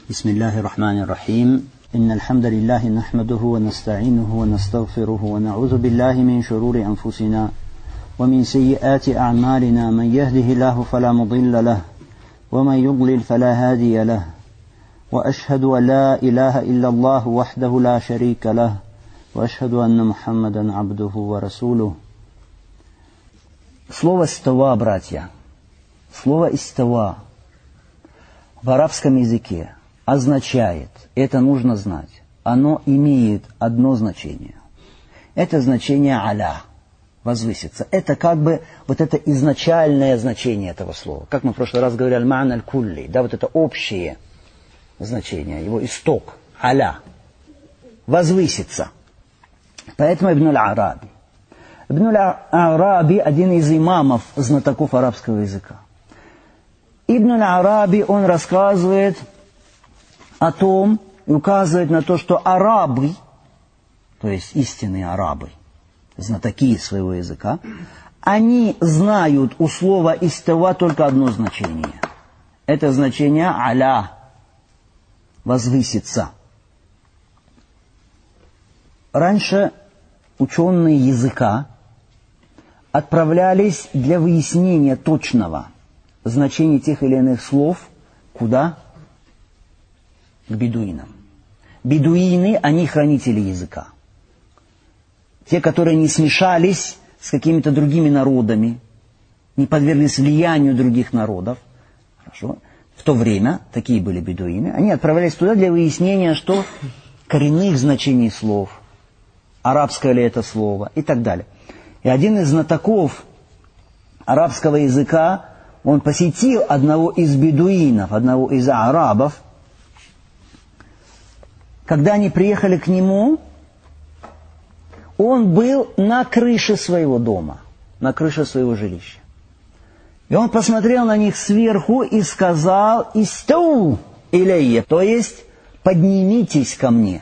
بسم الله الرحمن الرحيم إن الحمد لله نحمده ونستعينه ونستغفره ونعوذ بالله من شرور أنفسنا ومن سيئات أعمالنا من يهده الله فلا مضل له ومن يضلل فلا هادي له وأشهد أن لا إله إلا الله وحده لا شريك له وأشهد أن محمدا عبده ورسوله. Слово «истава», братья, слово «истава» в арабском языке означает, это нужно знать, оно имеет одно значение. Это значение «аля», возвыситься. Это как бы вот это изначальное значение этого слова. Как мы в прошлый раз говорили, «аль-ма'на аль-кулли», да, вот это общее значение, его исток, «аля», возвыситься. Поэтому Ибн аль-Араби. Ибн аль-Араби один из имамов, знатоков арабского языка. Ибн аль-Араби, он рассказывает о том, указывает на то, что арабы, то есть истинные арабы, знатоки своего языка, они знают у слова «истава» только одно значение. Это значение «аля», возвыситься. Раньше ученые языка отправлялись для выяснения точного значения тех или иных слов куда? К бедуинам. Бедуины, они хранители языка. Те, которые не смешались с какими-то другими народами, не подверглись влиянию других народов. Хорошо. В то время, такие были бедуины, они отправлялись туда для выяснения, что коренных значений слов, арабское ли это слово и так далее. И один из знатоков арабского языка, он посетил одного из бедуинов, одного из арабов. Когда они приехали к нему, он был на крыше своего дома, на крыше своего жилища. И он посмотрел на них сверху и сказал: «Истау илейя», то есть «поднимитесь ко мне».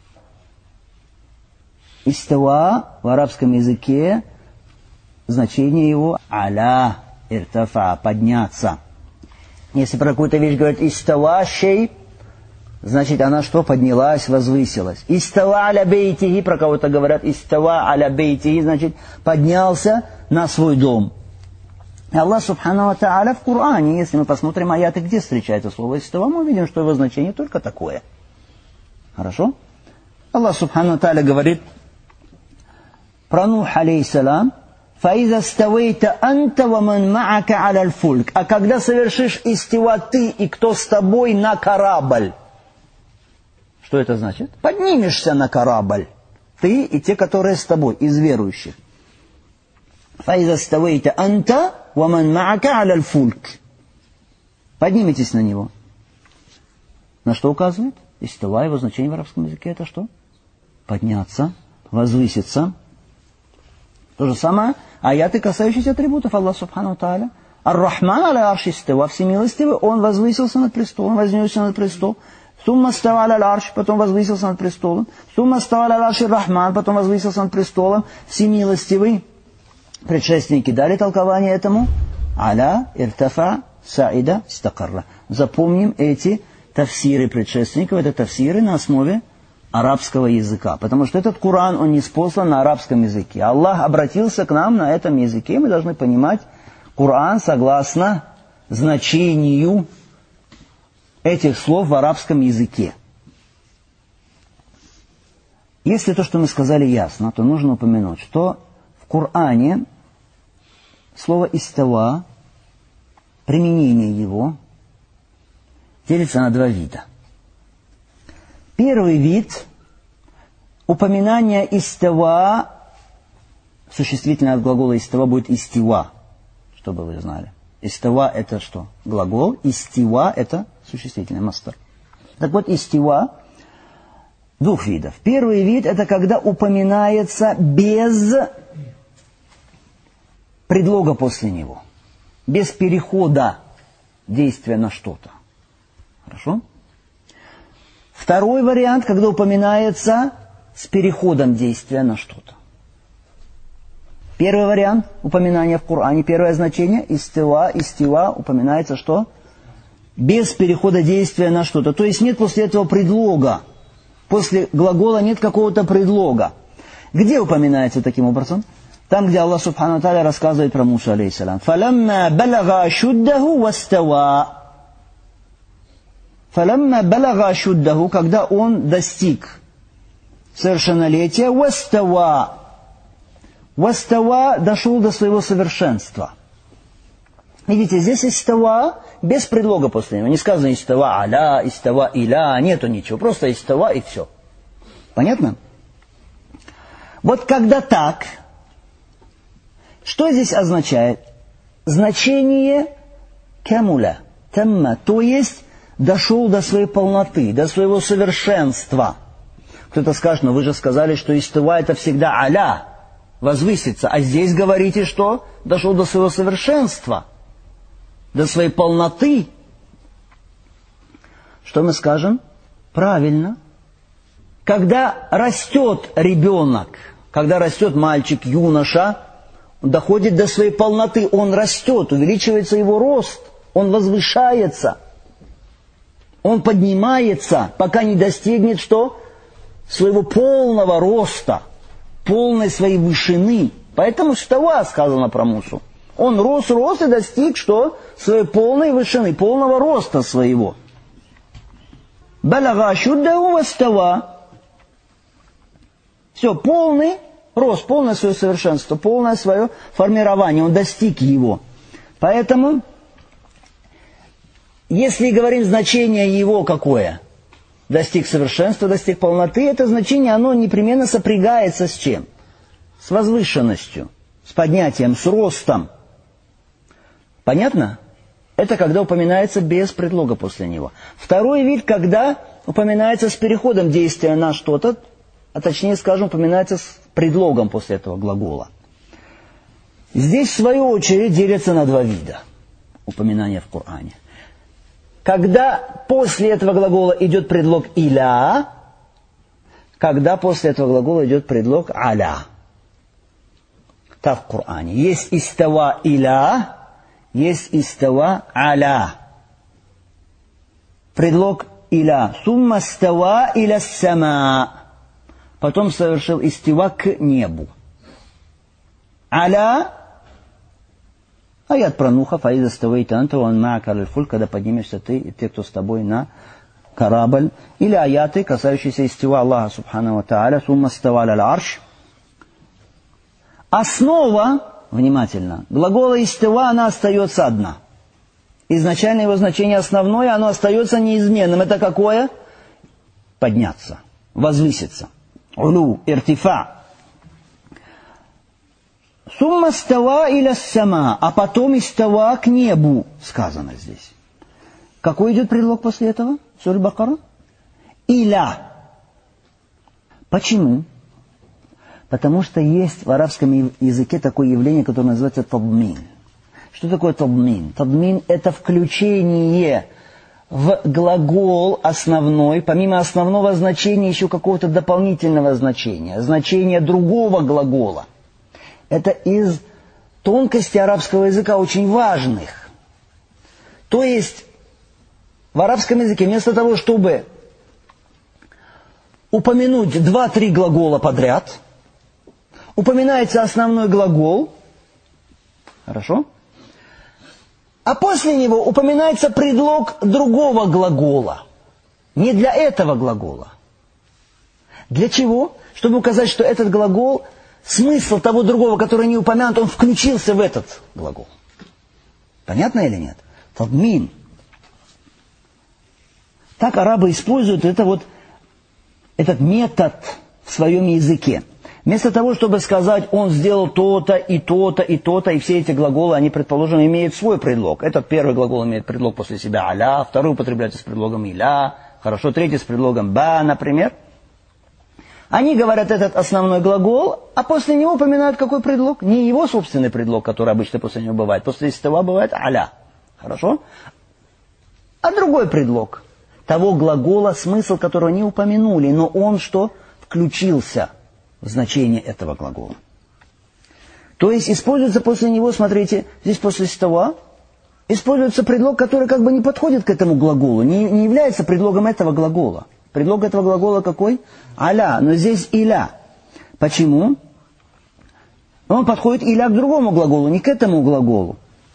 Истава в арабском языке, значение его «аля», «иртафа», «подняться». Если про какую-то вещь говорят «истава шей», значит, она что? Поднялась, возвысилась. «Истава аля бейтихи», про кого-то говорят «истава аля бейтихи», значит, поднялся на свой дом. И Аллах Субхану ва Тааля в Коране, если мы посмотрим аяты, где встречается слово «истава», мы увидим, что его значение только такое. Хорошо? Аллах Субхану ва Тааля говорит про Нух алейхиссалам: «Фаиза ставейта анта ва ман ма'ака аля аль-фульк». А когда совершишь истива ты и кто с тобой на корабль. Что это значит? Поднимешься на корабль. Ты и те, которые с тобой, из верующих. «Фаиза ставейта анта ва ман ма'ака аля аль-фульк». Поднимитесь на него. На что указывает? Истива, его значение в арабском языке это что? Подняться, возвыситься. То же самое аяты, касающиеся атрибутов Аллаха Субхану Тааля. Ар-Рахман аля арши става, всемилостивый, он возвысился над престолом, вознесся над престол. Сумма става аля арш, потом возвысился над престолом. Сумма става аля арши Рахман, потом возвысился над престолом. Всемилостивый. Предшественники дали толкование этому. Аля, иртафа, саида, стакарра. Запомним эти тафсиры предшественников, это тафсиры на основе арабского языка. Потому что этот Коран, он ниспослан на арабском языке. Аллах обратился к нам на этом языке. Мы должны понимать Коран согласно значению этих слов в арабском языке. Если то, что мы сказали, ясно, то нужно упомянуть, что в Коране слово «истава», применение его, делится на два вида. Первый вид – упоминание «истава», существительное от глагола «истава» будет «истива», чтобы вы знали. «Истава» – это что? Глагол. «Истива» – это существительное, мастер. Так вот, «истива» двух видов. Первый вид – это когда упоминается без предлога после него, без перехода действия на что-то. Хорошо? Второй вариант, когда упоминается с переходом действия на что-то. Первый вариант упоминания в Коране, первое значение, истива упоминается что? без перехода действия на что-то. То есть нет после этого предлога. После глагола нет какого-то предлога. Где упоминается таким образом? Там, где Аллах Субхану ва Тааля рассказывает про Мусу, алейхиссалям. «Фалямма балага ашуддаху вастава». «Фалямма балага ашуддаху», когда он достиг совершеннолетия, вастава. Вастава дошел до своего совершенства. Видите, здесь истава без предлога после него. Не сказано истава аля, истава иля, нету ничего. Просто истава и все. Понятно? Вот когда так, что здесь означает? Значение камуля, тамма, то есть дошел до своей полноты, до своего совершенства. Кто-то скажет, но вы же сказали, что истава это всегда аля, возвыситься. А здесь говорите, что дошел до своего совершенства, до своей полноты. Что мы скажем? Правильно. Когда растет ребенок, когда растет мальчик, юноша, он доходит до своей полноты, он растет, увеличивается его рост, он возвышается, он поднимается, пока не достигнет что? Своего полного роста, полной своей вышины. Поэтому става сказано про Мусу. Он рос и достиг что? Своей полной вышины, полного роста своего. Балага ашуддаху вастава. Все, полный рост, полное свое совершенство, полное свое формирование, он достиг его. Поэтому, если говорим значение его какое, достиг совершенства, достиг полноты, это значение, оно непременно сопрягается с чем? С возвышенностью, с поднятием, с ростом. Понятно? Это когда упоминается без предлога после него. Второй вид, когда упоминается с переходом действия на что-то, а точнее, скажем, упоминается с предлогом после этого глагола. Здесь, в свою очередь, делятся на два вида упоминания в Коране. Когда после этого глагола идет предлог «иля», когда после этого глагола идет предлог «аля». Так в Коране. Есть «истава иля», есть «истава аля». Предлог «иля». «Сумма става иля сама». Потом совершил истива к небу. Аля, аят про Нуха, фаиза ставайта анта ван ма'ака аль-фуль, когда поднимешься ты и те, кто с тобой на корабль. Или аяты, касающиеся истива Аллаха Субхану ва Тааля, сумма става аль-арш. Основа, внимательно, глагола истива, она остается одна. Изначально его значение основное, оно остается неизменным. Это какое? Подняться, возвыситься. Улу, иртифа. Сумма става иля сама, а потом истава к небу, сказано здесь. Какой идет предлог после этого? Сура Бакара? Иля. Почему? Потому что есть в арабском языке такое явление, которое называется тадмин. Что такое тадмин? Тадмин – это включение в глагол основной, помимо основного значения, еще какого-то дополнительного значения, значения другого глагола. Это из тонкостей арабского языка очень важных. То есть в арабском языке вместо того, чтобы упомянуть 2-3 глагола подряд, упоминается основной глагол, хорошо? А после него упоминается предлог другого глагола. Не для этого глагола. Для чего? Чтобы указать, что этот глагол, смысл того другого, который не упомянут, он включился в этот глагол. Понятно или нет? Тадмин. Так арабы используют этот метод в своем языке. Вместо того, чтобы сказать, он сделал то-то, и то-то, и то-то, и все эти глаголы, они, предположим, имеют свой предлог. Этот первый глагол имеет предлог после себя аля, второй употребляется с предлогом иля, хорошо, третий с предлогом ба, например. Они говорят этот основной глагол, а после него упоминают какой предлог? Не его собственный предлог, который обычно после него бывает. После истава бывает аля, хорошо? А другой предлог того глагола, смысл которого не упомянули, но он что? Включился в значение этого глагола. То есть используется после него, смотрите, здесь после става используется предлог, который как бы не подходит к этому глаголу, не является предлогом этого глагола. Предлог этого глагола какой? Аля, но здесь иля. Почему? Он подходит иля к другому глаголу, не к этому глаголу.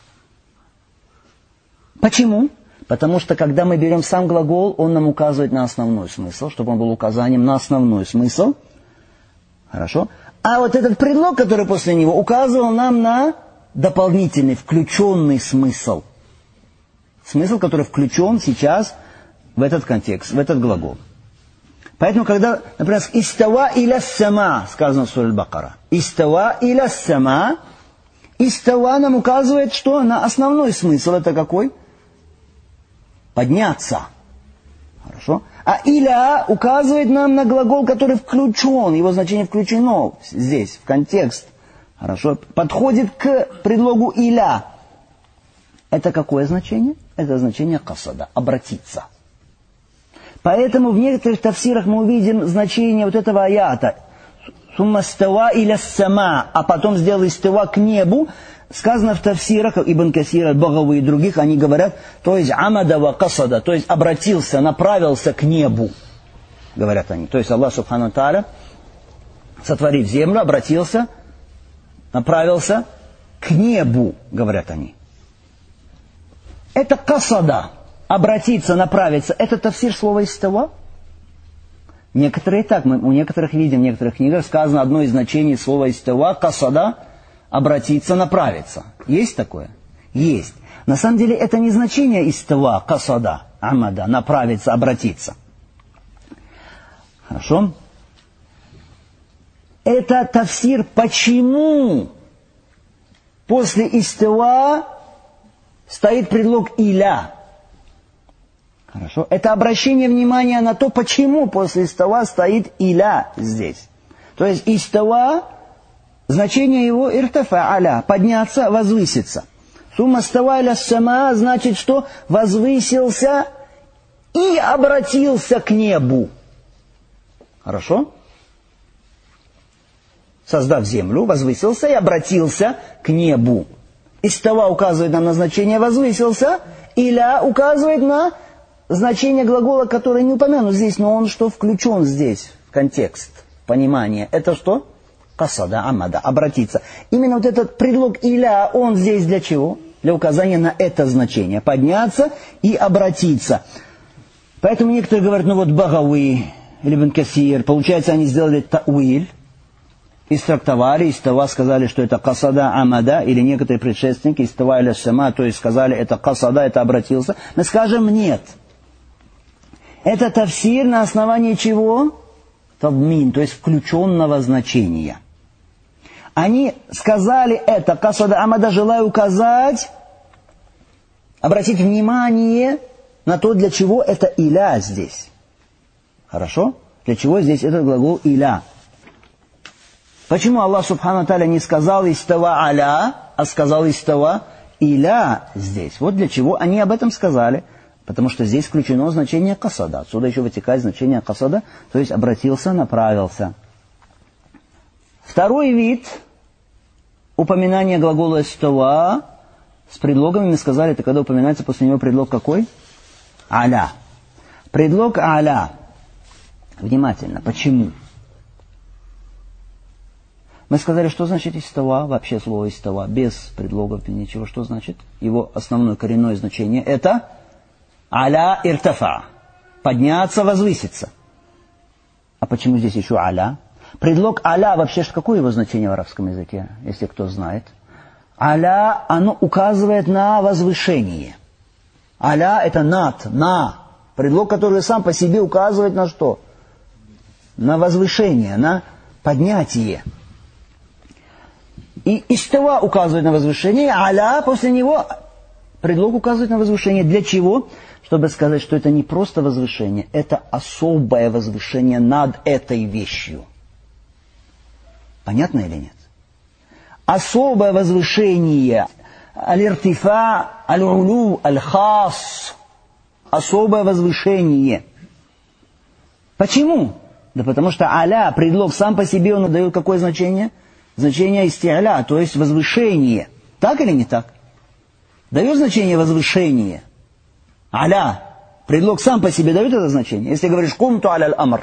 Почему? Потому что, когда мы берем сам глагол, он нам указывает на основной смысл, чтобы он был указанием на основной смысл. Хорошо? А вот этот предлог, который после него, указывал нам на дополнительный, включенный смысл. Смысл, который включен сейчас в этот контекст, в этот глагол. Поэтому, когда, например, «Истава иля сама» сказано в суре Аль-Бакара. «Истава иля сама». «Истава» нам указывает, что на основной смысл. Это какой? Подняться. Хорошо? А «иля» указывает нам на глагол, который включен. Его значение включено здесь, в контекст. Хорошо? Подходит к предлогу «иля». Это какое значение? Это значение «касада», обратиться. Поэтому в некоторых тафсирах мы увидим значение вот этого аята. «Сумма става иля сама», а потом сделал истава к небу. Сказано в тафсирах, Ибн Касир, Аль-Багави и других, они говорят, то есть «амада ва касада», то есть обратился, направился к небу, говорят они. То есть Аллах Субхану Тааля, сотворив землю, обратился, направился к небу, говорят они. Это касада, обратиться, направиться. Это тафсир слова «истава». Некоторые так, мы у некоторых видим, в некоторых книгах сказано одно из значений слова «истава», касада, обратиться, направиться. Есть такое? Есть. На самом деле это не значение «истава», касада, амада, направиться, обратиться. Хорошо? Это тафсир, почему после «истава» стоит предлог «иля». Хорошо? Это обращение внимания на то, почему после «истава» стоит «иля» здесь. То есть «истава», значение его «иртафа аля», подняться, возвыситься. «Сумма става иля сама» значит, что возвысился и обратился к небу. Хорошо? Создав землю, возвысился и обратился к небу. «Истава» указывает нам на значение «возвысился», «иля» указывает на значение глагола, который не упомянут здесь, но он что включен здесь, в контекст, понимание. Это что? Касада, амада, обратиться. Именно вот этот предлог «иля», он здесь для чего? Для указания на это значение. Подняться и обратиться. Поэтому некоторые говорят, ну вот Багави или Ибн Касир, получается, они сделали тауиль, истрактовали, истава сказали, что это касада, амада, или некоторые предшественники, истава или сама, то есть сказали, это касада, это обратился. Мы скажем, нет. Это тафсир на основании чего? Тадмин, то есть включенного значения. Они сказали это, касада, амада, желая указать, обратить внимание на то, для чего это иля здесь. Хорошо? Для чего здесь этот глагол иля? Почему Аллах Субхану Тааля не сказал «истава аля», а сказал «истава иля» здесь? Вот для чего они об этом сказали. Потому что здесь включено значение «касада». Отсюда еще вытекает значение «касада», то есть обратился, направился. Второй вид упоминания глагола «истава» с предлогами, мы сказали, это когда упоминается после него предлог какой? «Аля». Предлог «аля». Внимательно. Почему? Мы сказали, что значит «истава», вообще слово «истава», без предлогов, без ничего. Что значит? Его основное коренное значение – это «аля иртафа», подняться, возвыситься. А почему здесь еще «аля»? Предлог «аля» вообще, какое его значение в арабском языке, если кто знает? «Аля», оно указывает на возвышение. «Аля» – это над, на. Предлог, который сам по себе указывает на что? На возвышение, на поднятие. И «истава» указывает на возвышение, «аля» после него предлог указывает на возвышение. Для чего? Чтобы сказать, что это не просто возвышение, это особое возвышение над этой вещью. Понятно или нет? Особое возвышение. Аль-иртифа, аль-улу, аль-хас. Особое возвышение. Почему? Да потому что аля, предлог сам по себе, он дает какое значение? Значение исти'ля, то есть возвышение. Так или не так? дает значение возвышение. Аля. Предлог сам по себе дает это значение. Если говоришь кумту аля аль-амр.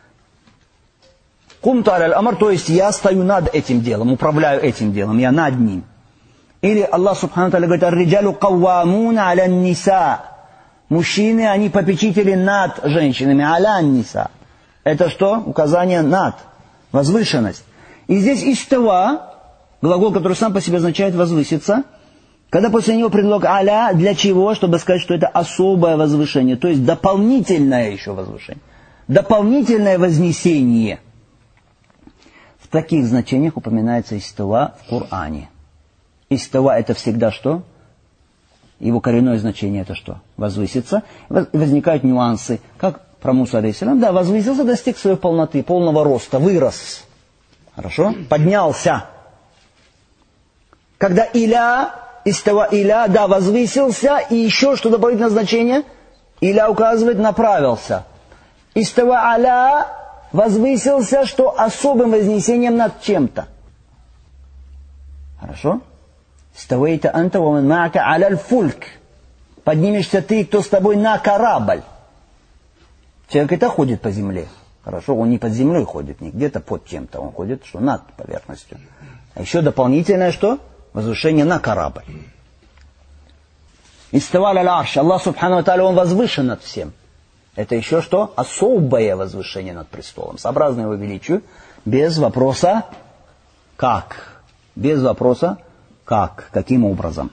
Кумту аля аль-амр, то есть я стою над этим делом, управляю этим делом, я над ним. Или Аллах Субхану Тааля говорит, ар-риджалу каввамуна аля ниса. Мужчины, они попечители над женщинами. Аля ниса. Это что? Указание над. Возвышенность. И здесь истава, глагол, который сам по себе означает возвыситься, когда после него предлог аля, для чего? Чтобы сказать, что это особое возвышение, то есть дополнительное еще возвышение. Дополнительное вознесение. В таких значениях упоминается истава в Коране. Истава это всегда что? Его коренное значение это что? Возвыситься. Возникают нюансы. Как про Муса алейхиссалям? Да, возвысился, достиг своей полноты, полного роста, вырос. Хорошо? Поднялся. Когда иля, истава иля, да, возвысился, и еще что дополнительное значение? Иля указывает, направился. Истава аля, возвысился, что особым вознесением над чем-то. Хорошо? Стawайта анта ва ман ма'ака аля аль-фульк. Поднимешься ты, кто с тобой на корабль. Человек это ходит по земле. Хорошо, он не под землей ходит, не где-то под чем-то. Он ходит что над поверхностью. А еще дополнительное что? Возвышение на корабль. Истава аль-арш. Аллах Субхану ва Тааля, Он возвышен над всем. Это еще что? Особое возвышение над престолом. Сообразно Его величию. Без вопроса как. Без вопроса как. Каким образом.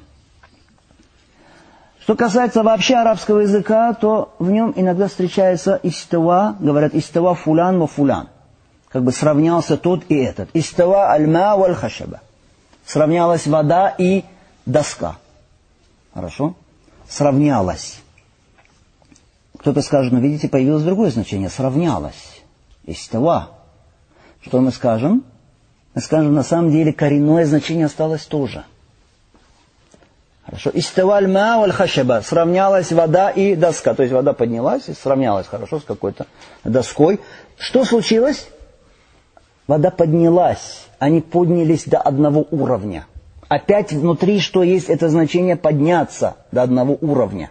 Что касается вообще арабского языка, то в нем иногда встречается истава, говорят истава фулян ва фулян. Как бы сравнялся тот и этот. Истава аль-ма валь хашаба. Сравнялась вода и доска. Хорошо? Сравнялась. Кто-то скажет, ну видите, появилось другое значение. Сравнялась. Истава. Что мы скажем? Мы скажем, на самом деле коренное значение осталось тоже. Хорошо. Истава аль-ма валь хашаба. Сравнялась вода и доска. То есть вода поднялась и сравнялась хорошо с какой-то доской. Что случилось? Вода поднялась. Они поднялись до одного уровня. Опять внутри что есть это значение подняться до одного уровня.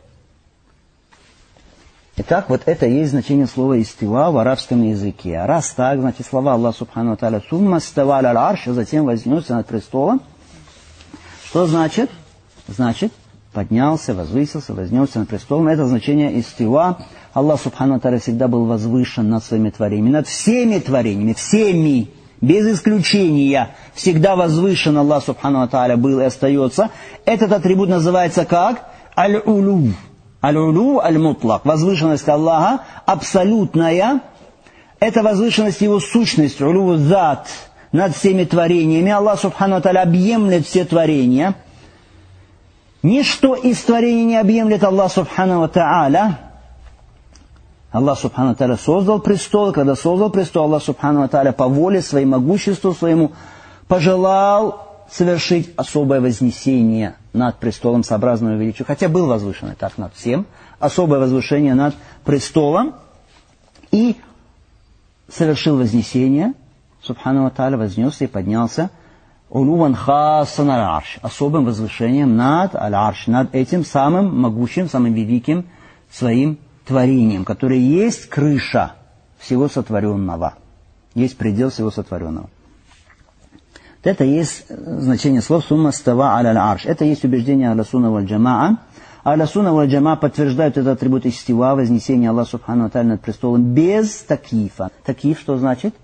Итак, вот это есть значение слова «истива» в арабском языке. А раз так, значит, слова Аллаха Субхану ва Тааля «сумма става аля аль-арш», затем вознесся над престолом. Что значит? Значит, поднялся, возвысился, вознесся над престолом. Это значение «истива». Аллах Субхану ва Тааля всегда был возвышен над своими творениями, над всеми творениями, всеми, без исключения. Всегда возвышен Аллах Субхану ва Тааля был и остается. Этот атрибут называется как? Аль-улу. Аль-улу аль-мутлак. Возвышенность Аллаха абсолютная. Это возвышенность Его сущности. Улу зат над всеми творениями. Аллах Субхану ва Тааля объемлет все творения. Ничто из творений не объемлет Аллах Субхану ва Тааля. Аллах Субхану ва Тааля создал престол. Когда создал престол, Аллах Субхану ва Тааля по воле, своему могуществу своему пожелал совершить особое вознесение над престолом сообразного величию. Хотя был возвышен и так над всем. Особое возвышение над престолом. И совершил вознесение. Субхану ва Тааля вознесся и поднялся. Улуван хасан аль-арш. Особым возвышением над аль-арш. Над этим самым могучим, самым великим своим творением. Которое есть крыша всего сотворенного. Есть предел всего сотворенного. Это есть значение слов «сумма става аля аль-арш». Это есть убеждение Ахлю-сунна валь-джамаа. Ахлю-сунна валь-джамаа подтверждают этот атрибут истива, вознесения Аллаха Субхану ва Тааля над престолом, без такифа. Такиф что значит?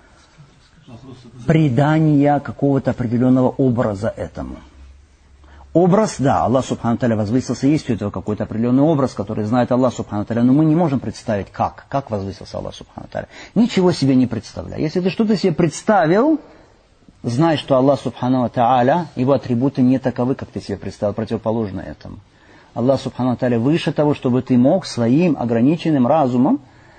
Придание какого-то определенного образа этому. Образ, да, Аллах Субхану ва Тааля возвысился, есть у этого какой-то определенный образ, который знает Аллах Субхану ва Тааля, но мы не можем представить, как возвысился Аллах Субхану ва Тааля. Ничего себе не представляй. Если ты что-то себе представил, знай, что Аллах Субхану ва Тааля, Его атрибуты не таковы, как ты себе представил, противоположно этому. Аллах Субхану ва Тааля выше того, чтобы ты мог своим ограниченным разумом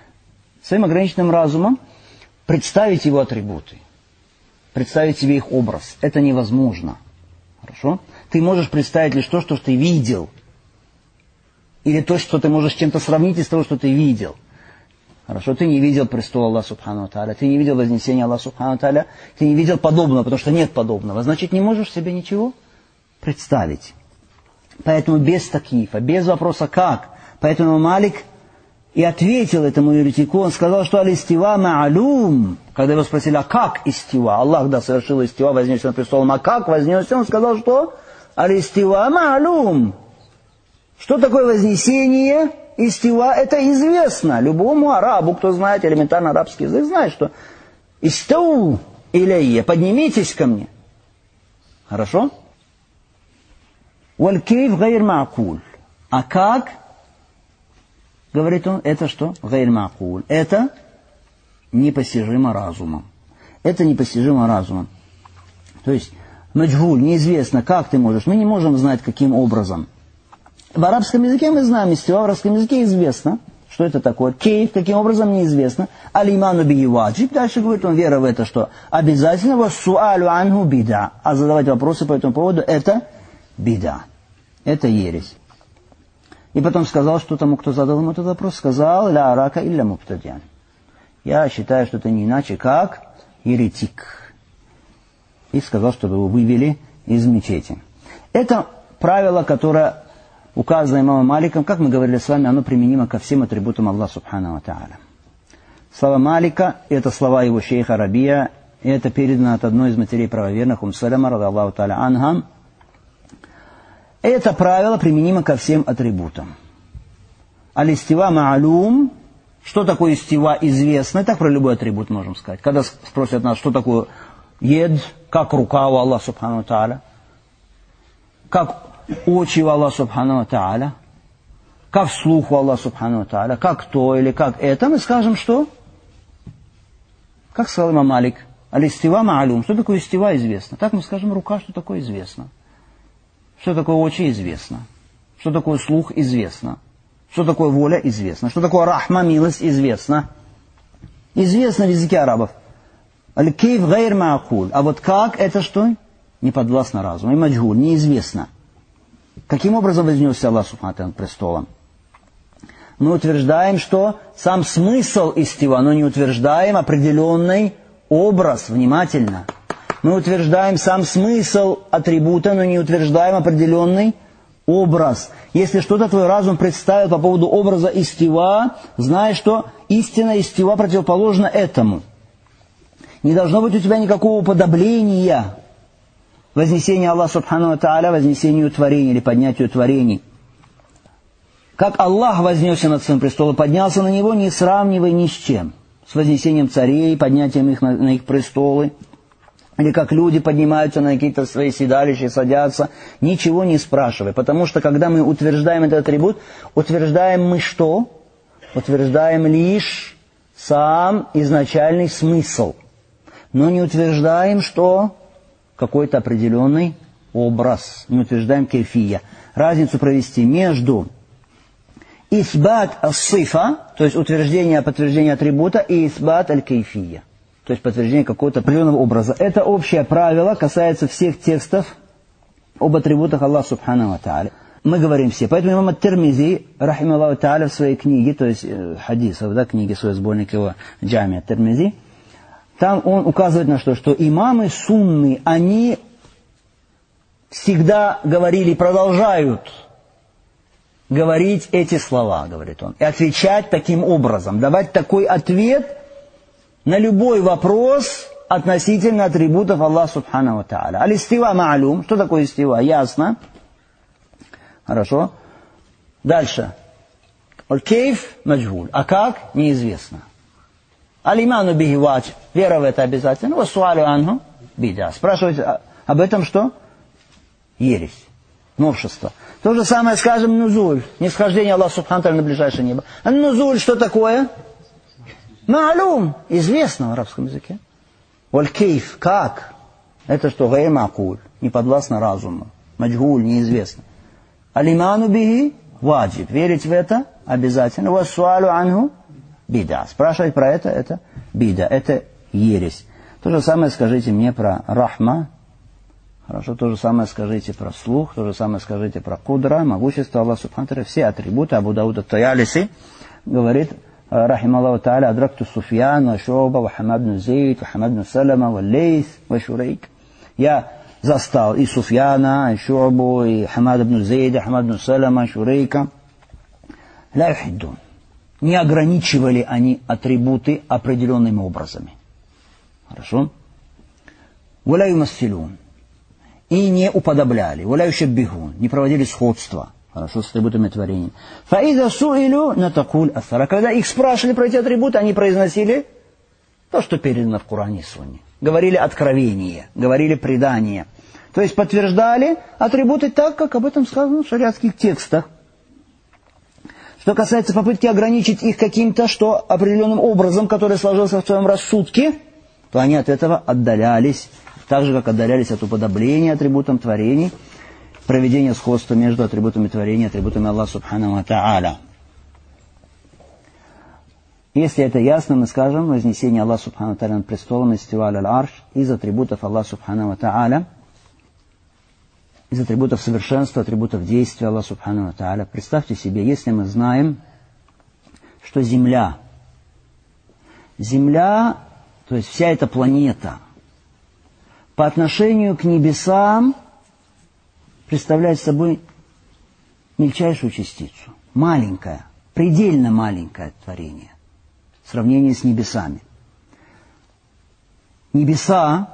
представить Его атрибуты, представить себе их образ. Это невозможно. Хорошо? Ты можешь представить лишь то, что ты видел. Или то, что ты можешь с чем-то сравнить из того, что ты видел. Хорошо, ты не видел престола Аллаха Субхану ва Тааля, ты не видел вознесения Аллаха Субхану ва Тааля, ты не видел подобного, потому что нет подобного. Значит, не можешь себе ничего представить. Поэтому без такифа, без вопроса «как». Поэтому Малик и ответил этому еретику, он сказал, что аль-истива ма'алум. Когда его спросили, а как истива? Аллах, да, совершил истива, вознесся на престол, а как вознесся? Он сказал, что аль-истива ма'алум. Что такое вознесение? Истива, это известно. Любому арабу, кто знает элементарно арабский язык, знает, что истау иляйя, поднимитесь ко мне. Хорошо? Валь-кейф гайр ма'куль. А как? Говорит он, это что? Гайр ма'куль. Это непостижимо разумом. Это непостижимо разумом. То есть, маджгуль, неизвестно, как ты можешь. Мы не можем знать, каким образом. В арабском языке мы знаем, истива в арабском языке известно, что это такое. Кейф, каким образом, неизвестно. Аль-иману би ваджиб. Дальше говорит он, вера в это, что обязательно вассуалю анху бида. А задавать вопросы по этому поводу, это бида. Это ересь. И потом сказал, что тому, кто задал ему этот вопрос, сказал, ля арака илля муптадиан. Я считаю, что это не иначе, как еретик. И сказал, чтобы его вывели из мечети. Это правило, которое указано имамом Маликом, как мы говорили с вами, оно применимо ко всем атрибутам Аллаха Субхану ва Тааля. Слова Малика, это слова его шейха Рабия, и это передано от одной из матерей правоверных, Салама, ради Аллаху Тааля анха. Это правило применимо ко всем атрибутам. Аль-истива ма'алум. Что такое истива известно. Так про любой атрибут можем сказать. Когда спросят нас, что такое ед, как рука у Аллаха Субхану ва Тааля, как очи у Аллаха Субхану ва Тааля, как слух у Аллаха Субхану ва Тааля, как то или как это, мы скажем, что? Как сказал имам Малик, аль-истива ма'алум. Что такое истива известно. Так мы скажем, рука, что такое известно. Что такое очи, известно. Что такое слух, известно. Что такое воля, известно. Что такое рахма, милость, известно. Известно в языке арабов. Аль-кейф гайр ма'акуль. А вот как, это что? Не подвластно разуму. И маджгуль, неизвестно. Каким образом вознесся Аллах Субхану над престолом? Мы утверждаем, что сам смысл истива, но не утверждаем определенный образ. Внимательно. Мы утверждаем сам смысл атрибута, но не утверждаем определенный образ. Если что-то твой разум представил по поводу образа истива, знай, что истина истива противоположна этому. Не должно быть у тебя никакого уподобления вознесения Аллаха Субхану ва Тааля, вознесению творений или поднятию творений. Как Аллах вознесся над своим престолом, поднялся на него, не сравнивай ни с чем. С вознесением царей, поднятием их на их престолы. Или как люди поднимаются на какие-то свои седалища, садятся, ничего не спрашивая. Потому что, когда мы утверждаем этот атрибут, утверждаем мы что? Утверждаем лишь сам изначальный смысл. Но не утверждаем, что какой-то определенный образ. Не утверждаем кейфия. Разницу провести между исбат ас-сифа, то есть утверждение, подтверждение атрибута, и исбат аль-кейфия. То есть подтверждение какого-то определенного образа. Это общее правило, касается всех текстов об атрибутах Аллаха Субхану ва Тааля. Мы говорим все. Поэтому имам ат-Тирмизи, рахималлаху Тааля, в своей книге, то есть хадисов, да, книги, свой сборник его Джами ат-Тирмизи, там он указывает на что имамы сунны, они всегда говорили, продолжают говорить эти слова, говорит он, и отвечать таким образом, давать такой ответ на любой вопрос относительно атрибутов Аллаха Субхану ва Тааля. Аль-истива ма'алум. Что такое истива? Ясно. Хорошо. Дальше. Аль-кейф маджгуль. А как? Неизвестно. Аль-иману бихи ваджиб. Вера в это обязательно. Вассуалю анху бида. Спрашивать об этом что? Ересь. Новшество. То же самое, скажем, нузуль. Нисхождение Аллаха Субхану ва Тааля на ближайшее небо. А нузуль что такое? Ма'алум, известно в арабском языке. Валь-кейф, как? Это что? Гайр ма'куль, не подвластно разуму. Маджгуль, неизвестно. Алиману бихи ваджиб. Верить в это обязательно. Вассуалю анху бида. Спрашивать про это бида, это ересь. То же самое скажите мне про рахма. Хорошо, то же самое скажите про слух, то же самое скажите про кудра, могущество Аллаха Субхану ва Тааля, все атрибуты. Абу Дауд ат-Таялиси говорит, رحمه الله تعالى أدركت سفيان وشعبة وحماد بن زيد وحماد بن سلمة والليث وشريك. Я застал и Суфьяна, и Шу'бу, и Хамад ибн Зейда, Хамад ибн Салама, Шурейка. Ля юхиддун. Не ограничивали они атрибуты определенными образами. Хорошо? Валя юмассилун. И не уподобляли. Валя юшаббихун. Не проводили сходства. Хорошо, с атрибутами творения. Фаида суилю натакуль аthара. Когда их спрашивали про эти атрибуты, они произносили то, что передано в Коране и Сунне. Говорили откровение, говорили предание. То есть подтверждали атрибуты так, как об этом сказано в шариатских текстах. Что касается попытки ограничить их каким-то, что определенным образом, который сложился в своем рассудке, то они от этого отдалялись, так же, как отдалялись от уподобления атрибутам творений, проведения сходства между атрибутами творения и атрибутами Аллаха Субхану ва Та'аля. Если это ясно, мы скажем, вознесение Аллаха Субхану ва Та'аля над престолом истива аль-арш из атрибутов Аллаха Субхану ва Та'аля, из атрибутов совершенства, атрибутов действия Аллаха Субхану ва Та'аля. Представьте себе, если мы знаем, что Земля, то есть вся эта планета, по отношению к небесам представляет собой мельчайшую частицу, маленькое, предельно маленькое творение в сравнении с небесами. Небеса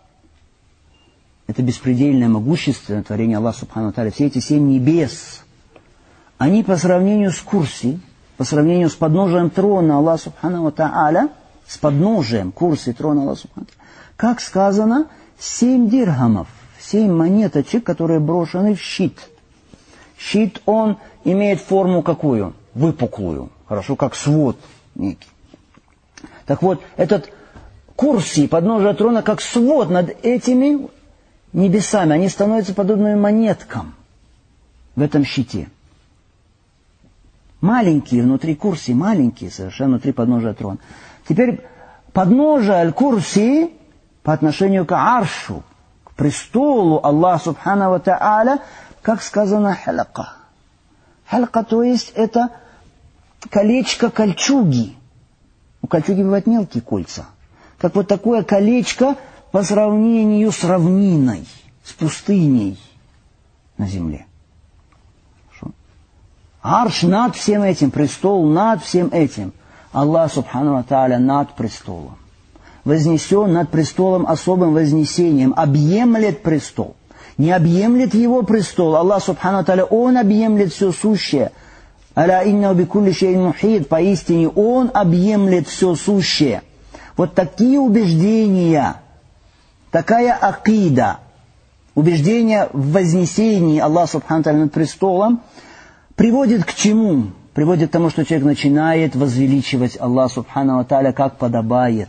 — это беспредельное могущественное творение Аллаха Субхану ва Тааля. Все эти 7 небес, они по сравнению с курси, по сравнению с подножием трона Аллаха Субхану ва Тааля, с подножием курси трона Аллаха Субхану ва Тааля, как сказано, 7 дирхамов, 7 монеточек, которые брошены в щит. Щит, он имеет форму какую? Выпуклую. Хорошо, как свод некий. Так вот, этот курси, подножие трона, как свод над этими небесами. Они становятся подобными монеткам в этом щите. Маленькие внутри курси, маленькие совершенно внутри подножия трона. Теперь подножие аль-курси по отношению к аршу, к престолу Аллаха Субхану ва Тааля, как сказано, халака. Халака, то есть это колечко кольчуги. У кольчуги бывают мелкие кольца. Как вот такое колечко по сравнению с равниной, с пустыней на земле. Хорошо? Арш над всем этим, престол над всем этим. Аллах Субхану ва Тааля над престолом. Вознесен над престолом особым вознесением, объемлет престол. Не объемлет его престол. Аллах Субхану ва Тааля, Он объемлет все сущее. Аля инна бикулли шейин мухит. Поистине Он объемлет все сущее. Вот такие убеждения, такая акида, убеждение в вознесении Аллаха Субхану ва Тааля над престолом, приводит к чему? Приводит к тому, что человек начинает возвеличивать Аллаха Субхану ва Тааля как подобает.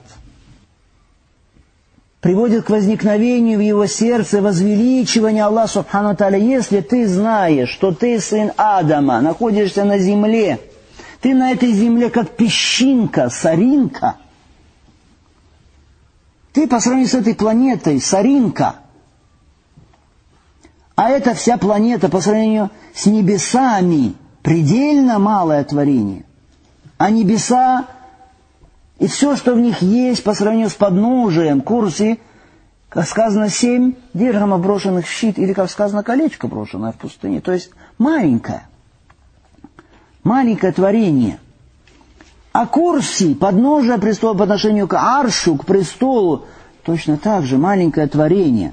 Приводит к возникновению в его сердце возвеличивания Аллаха Субхану ва Тааля. Если ты знаешь, что ты сын Адама, находишься на земле, ты на этой земле как песчинка, соринка. Ты по сравнению с этой планетой соринка. А эта вся планета по сравнению с небесами предельно малое творение. А небеса и все, что в них есть по сравнению с подножием курси, как сказано, 7 дирхамов брошенных в щит, или, как сказано, колечко брошенное в пустыне. То есть маленькое творение. А курси, подножие престола по отношению к аршу, к престолу, точно так же маленькое творение.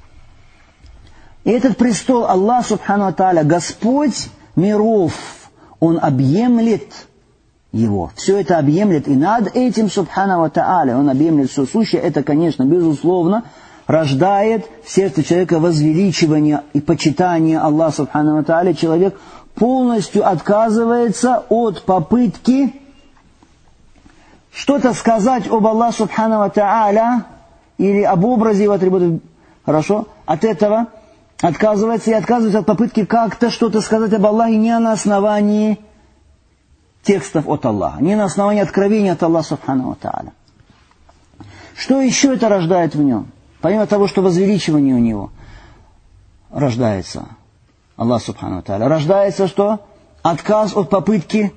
И этот престол Аллах Субхану ва Тааля, Господь миров, Он объемлет его. Все это объемлет, и над этим Субхану ва Тааля Он объемлет все сущее. Это, конечно, безусловно, рождает в сердце человека возвеличивание и почитание Аллаха Субхану ва Тааля. Человек полностью отказывается от попытки что-то сказать об Аллахе Субхану ва Тааля или об образе его атрибутов. Хорошо? От этого отказывается и отказывается от попытки как-то что-то сказать об Аллахе не на основании текстов от Аллаха, не на основании откровения от Аллаха Субхану ва Тааля. Что еще это рождает в нем? Помимо того, что возвеличивание у него рождается, Аллах Субхану ва Тааля, рождается что? Отказ от попытки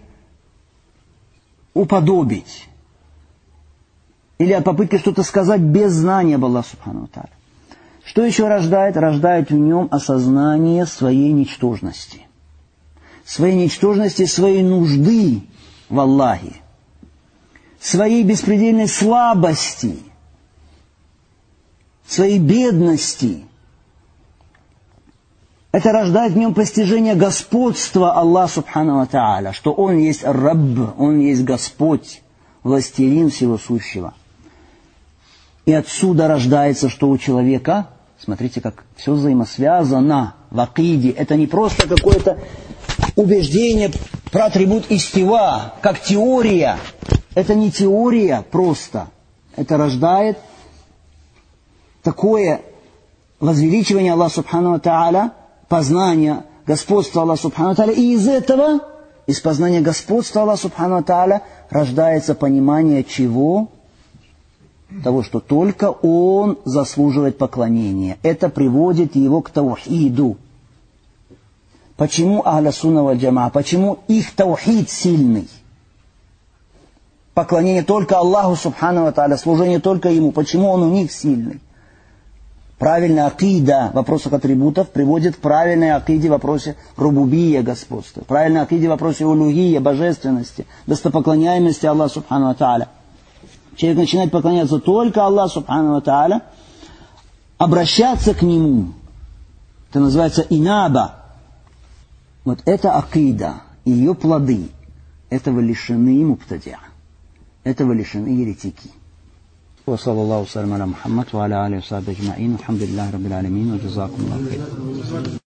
уподобить. Или от попытки что-то сказать без знания об Аллахе Субхану ва Тааля. Что еще рождает? Рождает в нем осознание своей ничтожности. Своей ничтожности, своей нужды в Аллахе. Своей беспредельной слабости. Своей бедности. Это рождает в нем постижение господства Аллаха Субхану ва Тааля, что Он есть Рабб, Он есть Господь, властелин всего сущего. И отсюда рождается, что у человека, смотрите, как все взаимосвязано в акиде. Это не просто какое-то убеждение про атрибут истива, как теория. Это не теория просто. Это рождает такое возвеличивание Аллаха Субхану ва Тааля, познание господства Аллаха Субхану ва Тааля. И из этого, из познания господства Аллаха Субхану ва Тааля, рождается понимание чего? Того, что только Он заслуживает поклонения. Это приводит его к таухиду. Почему Ахля Сунна валь Джамаа? Почему их таухид сильный? Поклонение только Аллаху Субхану ва Тааля, служение только Ему. Почему он у них сильный? Правильная акида в вопросах атрибутов приводит к правильной акиде в вопросе рубубия, господства. Правильная акиде в вопросе улугия, божественности, достопоклоняемости Аллаха Субхану ва Тааля. Человек начинает поклоняться только Аллаху Субхану ва Тааля, обращаться к Нему. Это называется инаба. Вот это акида, ее плоды, этого лишены мубтадиа. Этого лишены еретики. وصلى الله وسلم على محمد وعلى آله وصحبه أجمعين والحمد لله رب العالمين وجزاكم الله خيرا.